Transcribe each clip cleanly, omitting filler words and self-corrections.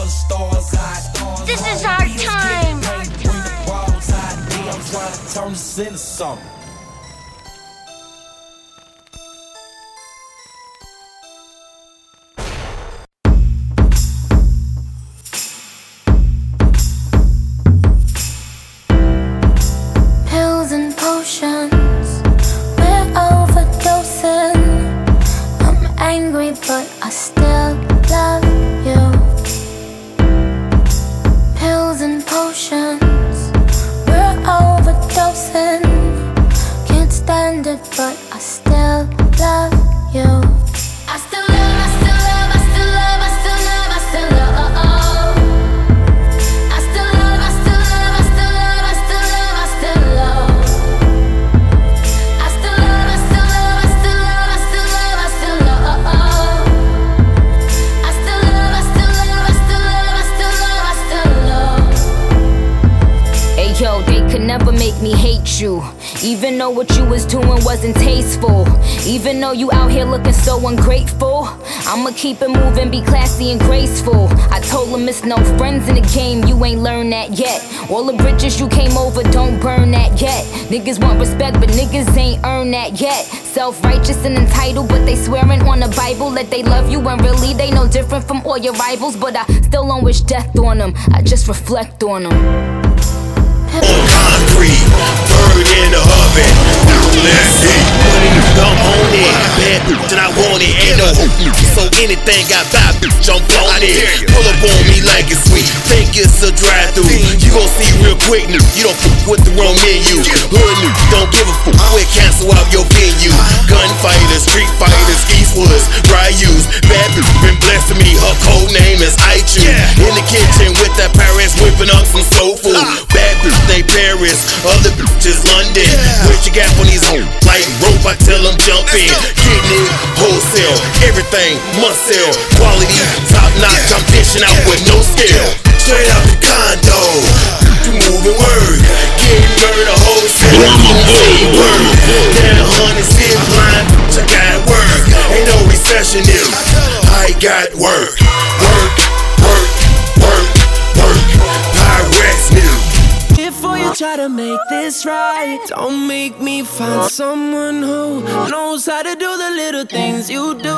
This is our time. Bring the balls out, I'm trying to turn this into something. Pills and potions, we're overdosing. I'm angry, but I still love you. Pills and potions, we're overdosing. Can't stand it, but I still love you. I still love, I still love, I still love, I still love, I still love. I still love, I still love, I still love, I still love, I still love. I still love, I still love, I still love, I still love, I still love. I still love, I still love, I still love, I still love, I still love. Hey yo, they could never make me hate you. Even though what you was doing wasn't tasteful. Even though you out here looking so ungrateful, I'ma keep it moving, be classy and graceful. I told them it's no friends in the game, you ain't learned that yet. All the bridges you came over, don't burn that yet. Niggas want respect, but niggas ain't earned that yet. Self-righteous and entitled, but they swearing on the Bible that they love you, and really they no different from all your rivals. But I still don't wish death on them, I just reflect on them. On concrete, burned in the oven. Let's see, money, I'm on it. Bad bitch and I want it. Ain't no hope, so anything got by bitch, I'm on it. Pull up on me like it's sweet. Think it's a drive-through. You gon' see real quick, nigga. You don't fuck with the wrong menu. Hood nigga, don't give a fuck. We'll cancel out your venue. Gunfighters, street fighters, Eastwoods, Ryus. Bad bitch been blessed to me. Her code name is Aichu. In the kitchen with that Paris, whipping up some soul food. Bad bitch they Paris, other bitches London. What you got on these hoes? Like rope, I tell them jump in. Kidney, wholesale, everything must sell. Quality, top notch, I'm dishing out with no scale. Straight out the condo, you moving word. Getting murder, wholesale, same word. Down 100 zip line, I got work. Ain't no recession if I got work. Work, work, work, work. Pyrex new. Before you try to make this right, don't make me find someone who knows how to do the little things you do.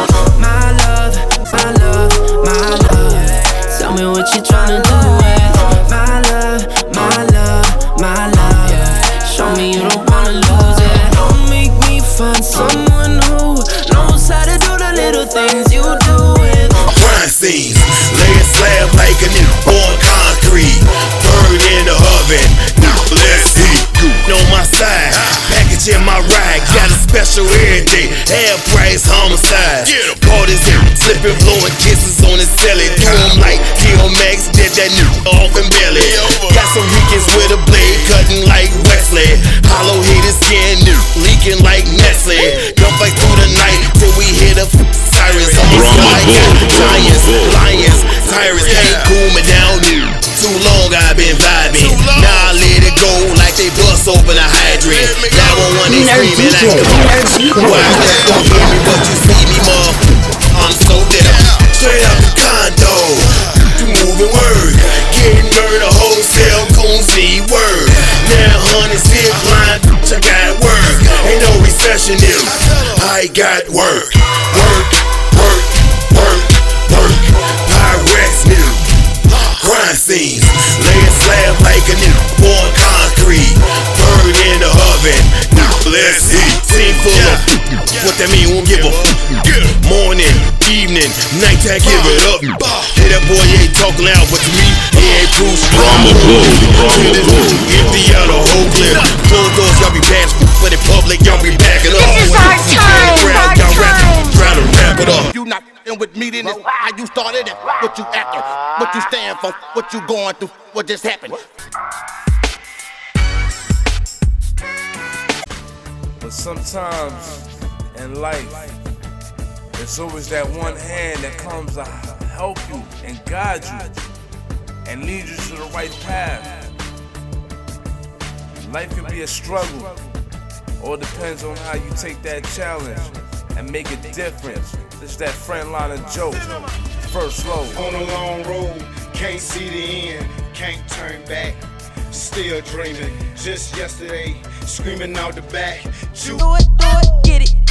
My love, my love, my love. Tell me what you tryna do with my love, my love, my love. Show me you don't wanna lose it. Don't make me find someone who knows how to do the little things you do with crime scenes, lay a slab like a nigga on concrete. Burned in the oven, let's see. On my side, package in my ride, got a special everything. Half price homicide. Caught his slipping, blowing kisses on his celly. Do him like Max, did that nigga off and belly. Got some weekends with a blade, cutting like Wesley. Hollow hit his skin, leaking like Nestle. Gunfight through the night till we hit a sirens. Giants, lions, tyrants can't cool me down. Too long I've been vibing. Now I let it go like they bust open a hydrant. Now I want they screaming like why don't hear me but you see me more. I'm so dead. Straight out the condo, you moving word. Getting murder, wholesale, cozy word. Now 100 zip line, I got work. Ain't no recession if I got work. Work, work, work, work. Pyrex new. Crime scenes, lay a slab like a nigga on concrete. Burned in the oven, let's see. Scene full of what that mean, won't give a morning, evening, nighttime, give it up. Hey, that boy ain't talking loud, but to me, he ain't Bruce. Empty out a whole clip. Closed doors, y'all be bashful, but in public, y'all be backing up. This is our time, y'all trying to wrap it up. You not with me, then it's how you started it. What you acting, what you stand for, what you going through, what just happened. But sometimes in life, there's always that one hand that comes to help you and guide you and lead you to the right path. Life can be a struggle. All depends on how you take that challenge and make a difference. This is that friend line of joke. First low. On a long road, Can't see the end, can't turn back. Still dreaming, just yesterday, screaming out the back. Do it, get it.